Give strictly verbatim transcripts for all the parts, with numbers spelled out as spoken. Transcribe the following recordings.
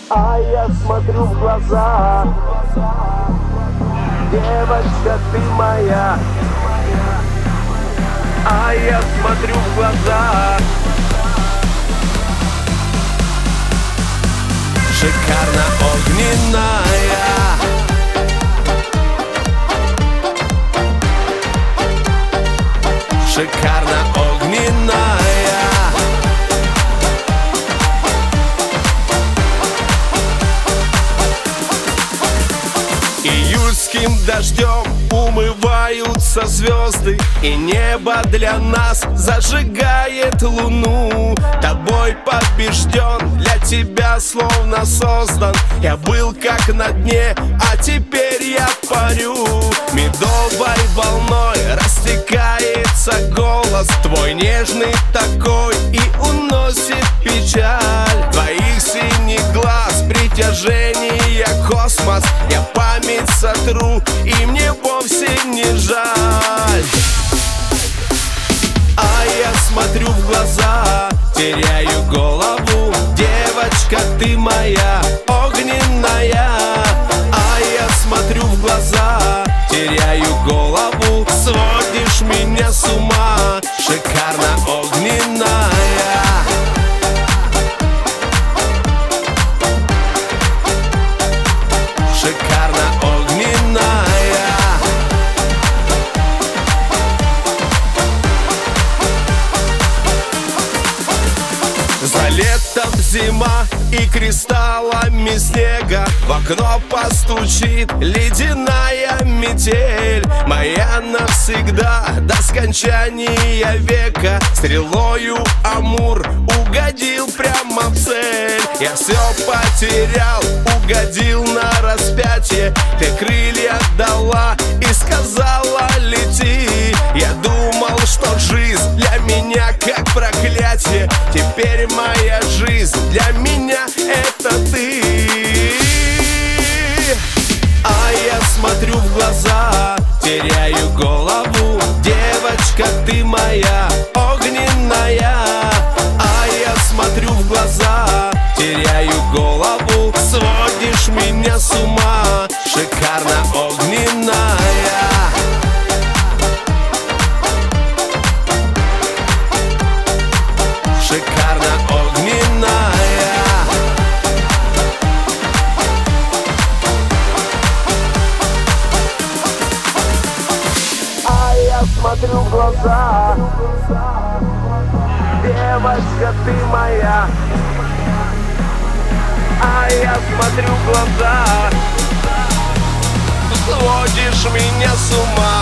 А я смотрю в глаза, девочка, ты моя. А я смотрю в глаза. Шикарно огненная, шикарно огненная, июльским дождем умываются звезды, и небо для нас зажигает луну. Тобой побежден, для тебя словно создан. Я был как на дне, а теперь я парю. Медовой волной растекается голос твой нежный такой и уносит печаль. Твоих синих глаз притяжение космос. Я память сотру, и мне вовсе не жаль. А я смотрю в глаза, теряю голову. Девочка, ты моя, огненная. А я смотрю в глаза, теряю голову. Сводишь меня с ума, шикарно огненная. Шикарно огненная. За летом зима и кристаллами снега в окно постучит ледяная метель. Моя навсегда до скончания века. Стрелою Амур угодил прямо в цель. Я все потерял, угодил на распятие. Ты крылья дала и сказала лети. Я думал, что жизнь для меня как проклятие. Теперь моя жизнь для меня это ты. А я смотрю в глаза, теряю голову. Девочка, ты моя, огненная. А я смотрю в глаза, теряю голову. Сводишь меня с ума, шикарно огненная. Шикарно огненная. А я смотрю в глаза, девочка, ты моя. А я смотрю в глаза, сводишь меня с ума.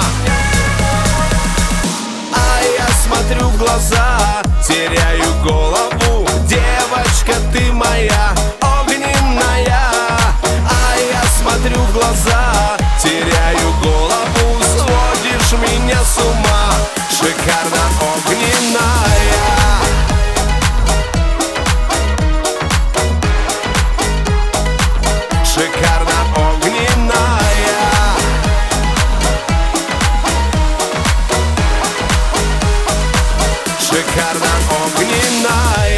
А я смотрю в глаза, теряю голову. Девочка, ты моя, огненная. А я смотрю в глаза, теряю голову. Сводишь меня с ума, шикарно огненная. Шикарно огненная. Шикарно огненная.